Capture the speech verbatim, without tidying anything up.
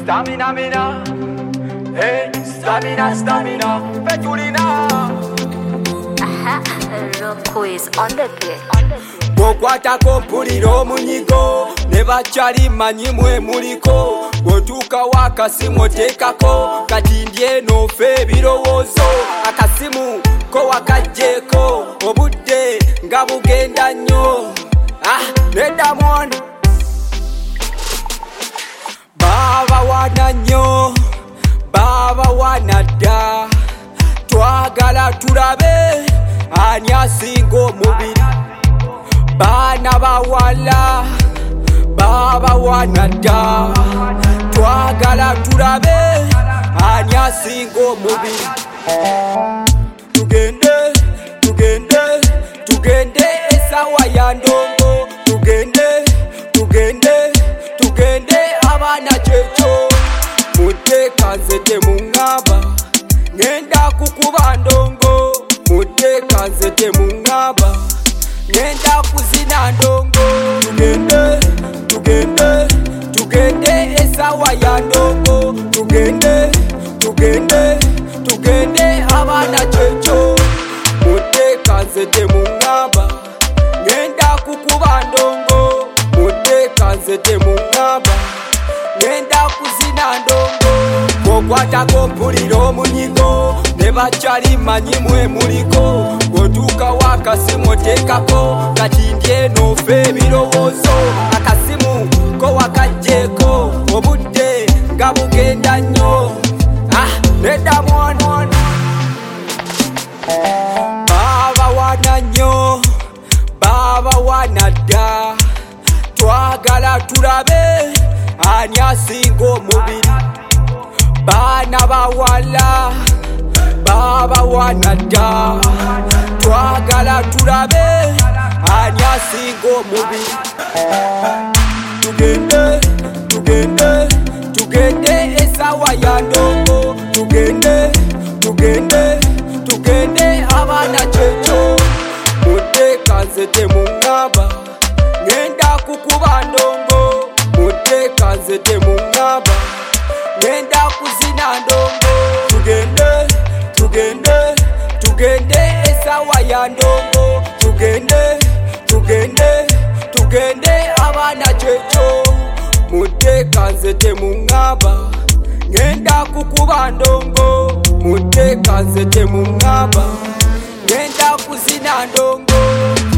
Stamina, mina. Hey, stamina, stamina. Petulina. Aha, Rocco is on the beat. On the beat. Bwokwatako mpulira omunyigo ne bakyali manyi mwe muliko bwotuuka wakasimu oteekako kati ndyeno ofe ebirowoozo akasimu ko wakajjeeko obudde nga bugenda nnyo ah, nedamon baba wana nnyo baba wana dda twagala tulabe ani asinga omubiri bana bawala baba wana dda twagala tulabe ani asinga omubiri tugende tugende tugende esawa ya ndongo tugende tugende tugende abana kyekyo muteeka nze temuŋŋamba ngenda kukuba ndongo muteeka nze temuŋŋamba ngenda kuzina ndongo tugende tugende tugende esawa ya ndongo tugende tugende tugende abana kyekyo muteeka nze temuŋŋamba ngenda kukuba ndongo muteeka nze temuŋŋamba ngenda kuzina ndongo bwokwatako mpulira omunyigo ne bakyali manyi mwe muliko bwotuuka wakasimu oteekako kati ndyeno ofe ebirowoozo akasimu ko wakajjeeko obudde nga bugenda nnyo ah, nedamon baba wana nnyo baba wana dda twagala tulabe ani asinga omubiri bana bawala baba wana dda twagala tulabe ani asinga omubiri tugende tugende tugende esawa ya ndongo tugende tugende tugende abana kyekyo muteeka nze temuŋŋamba ngenda kukuba ndongo muteeka nze temuŋŋamba ngenda kuzina ndongo tugende tugende tugende esawa ya ndongo tugende tugende tugende abana kyekyo muteeka nze temuŋŋamba ngenda kukuba ndongo muteeka nze temuŋŋamba ngenda kuzina ndongo